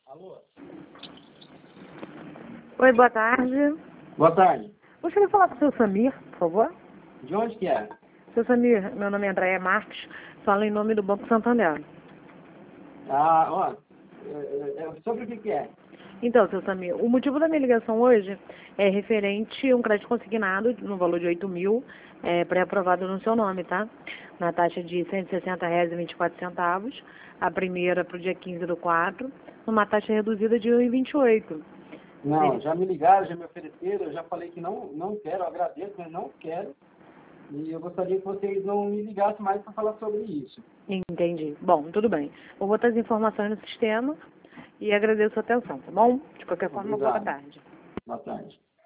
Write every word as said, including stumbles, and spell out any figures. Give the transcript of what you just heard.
Alô? Oi, boa tarde. Boa tarde. Gostaria de falar com o seu Samir, por favor. De onde que é? Seu Samir, meu nome é Andréia Marques, falo em nome do Banco Santander. Ah, ó, é, é, sobre o que que é? Então, seu Samir, o motivo da minha ligação hoje é referente a um crédito consignado no valor de oito mil, é, pré-aprovado no seu nome, tá? Na taxa de cento e sessenta reais e vinte e quatro centavos, a primeira para o dia quinze do quatro, numa taxa reduzida de um vírgula vinte e oito. Não, já me ligaram, já me ofereceram, eu já falei que não, não quero, eu agradeço, mas não quero. E eu gostaria que vocês não me ligassem mais para falar sobre isso. Entendi. Bom, tudo bem. Vou botar as informações no sistema e agradeço a atenção, tá bom? De qualquer forma, boa Obrigado. tarde. Boa tarde.